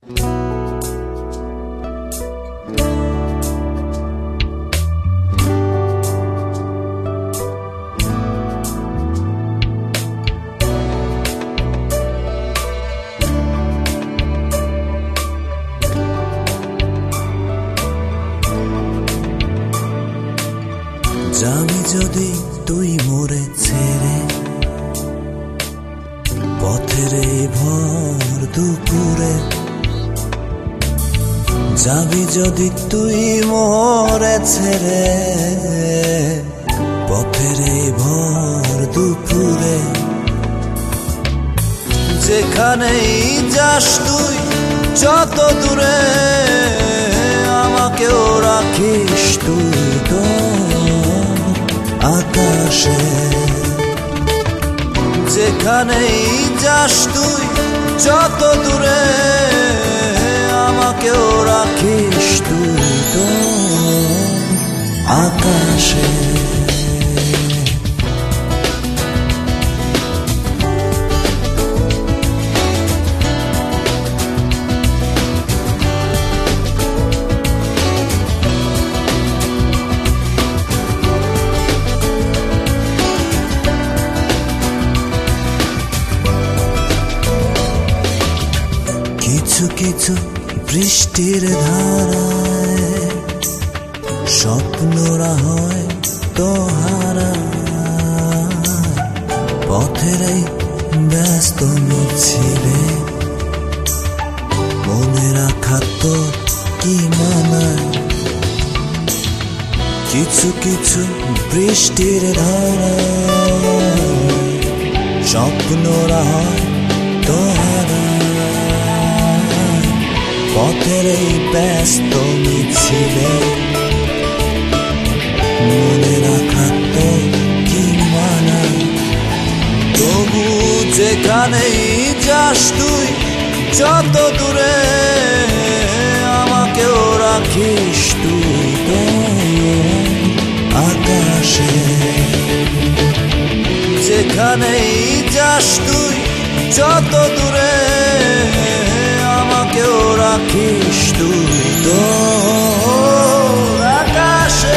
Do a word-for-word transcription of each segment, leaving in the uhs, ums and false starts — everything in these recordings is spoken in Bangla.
যাবি যদি তুই মোরে ছেড়ে পথের এই ভর দুপুরে, যাবি যদি তুই মোরে ছেড়ে পথের এই ভর দুপুরে, যেখানেই যাস তুই যত দূরে আমাকেও রাখিস তুই তো আকাশে, যেখানেই যাস তুই যত দূরে আমাকেও রাখিস তুই তো আকাশে। কিছু কিছু বৃষ্টির ধারায় স্বপ্নরা হয় তো হারা, পথের এই ব্যস্ত মিছিলে মনে রাখা তো কি মানায়। কিছু কিছু বৃষ্টির ধারায় স্বপ্নরা হয় তো হারা, পথের এই ব্যস্ত মিছিলে মনে রাখা তো কি মানায়। তবু যেখানেই যাস তুই যত দূরে আমাকেও রাখিস তুই তো আকাশে, যেখানেই যাস তুই যত দূরে আমাকেও রাখিস তুই তো আকাশে।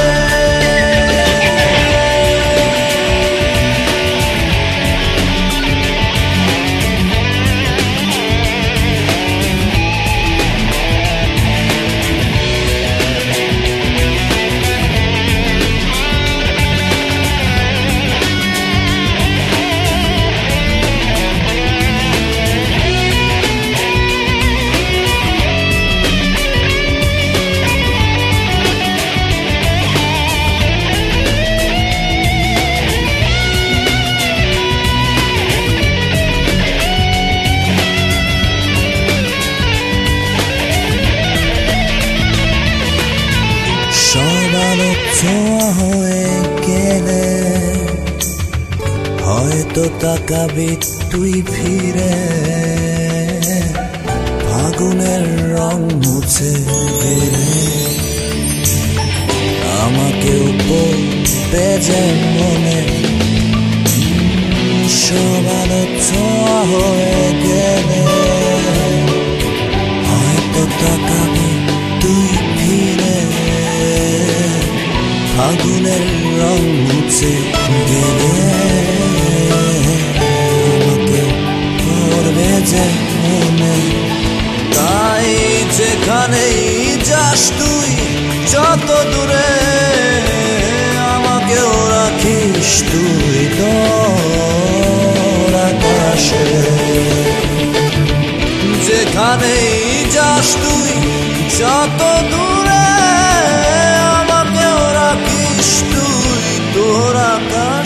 সবালো ছোঁয়া হয়ে গেলে হয়তো তাকাবি তুই ফিরে, ফাগুনের রং মুছে ফেলে আমাকেও পড়বে যে মনে। সবালো ছোঁয়া হয়ে গেলে হয়তো তাকাবি তুই ফিরে, ফাগুনের রং মুছে গেলে আমাকে পড়বে যে মনে। তাই যেখানেই যাস তুই যত দূরে আমাকেও রাখিস তুই তো আকাশে, যেখানেই যাস তুই যত দূরে আমাকেও রাখিস তুই তোর আকাশে।